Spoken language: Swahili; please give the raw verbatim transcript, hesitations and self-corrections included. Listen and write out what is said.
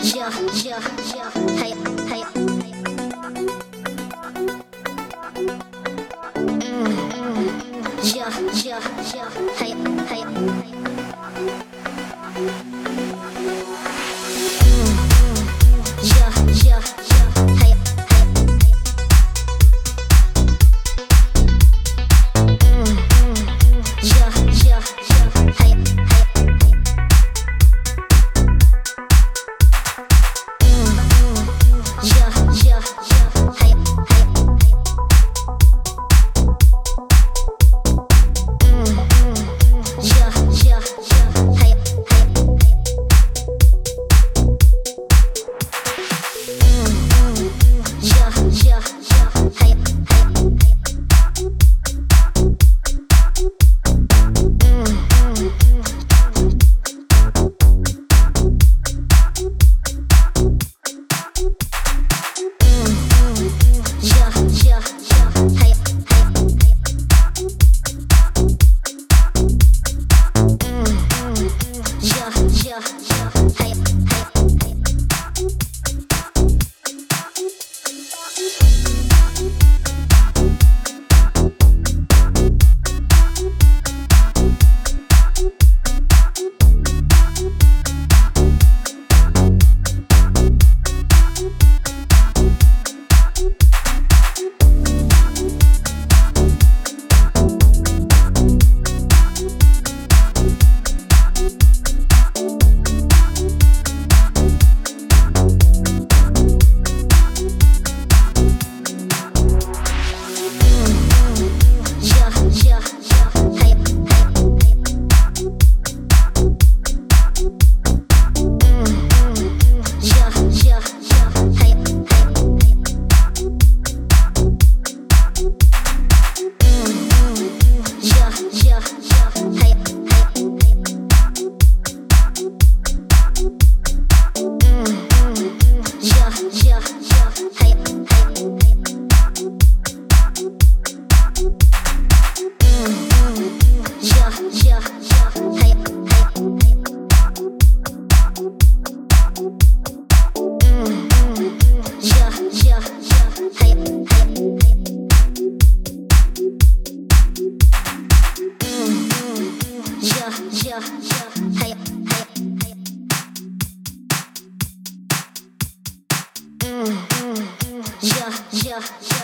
yeah, yeah, yeah, hey, hey. Mm, mm, yeah, yeah, yeah, hey, hey. Mm, yeah, yeah, yeah, hey, hey. Mm, yeah, yeah, yeah, hey, hey. Yeah, yeah, yeah, hey, hey. Mm, yeah, yeah, yeah, hey, hey. Mm, yeah, yeah, yeah, hey, hey. Yeah, yeah, yeah, hey, hey. Yeah, yeah, yeah, hey, yeah, yeah, yeah, hey, yeah, yeah, yeah, hey, yeah, yeah, yeah, hey, yeah, yeah, yeah, hey, yeah, yeah, yeah, hey, yeah, yeah, yeah, hey, yeah, yeah, yeah, hey, yeah, yeah, yeah.